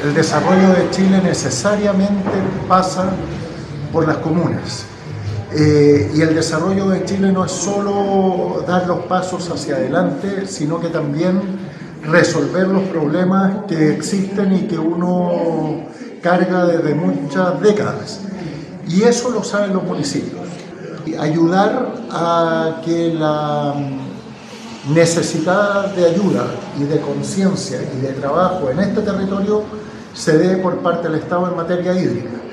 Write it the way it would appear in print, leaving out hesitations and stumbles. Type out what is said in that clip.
El desarrollo de Chile necesariamente pasa por las comunas. Y el desarrollo de Chile no es solo dar los pasos hacia adelante, sino que también resolver los problemas que existen y que uno carga desde muchas décadas. Y eso lo saben los municipios. Ayudar a que la necesidad de ayuda y de conciencia y de trabajo en este territorio se dé por parte del Estado en materia hídrica.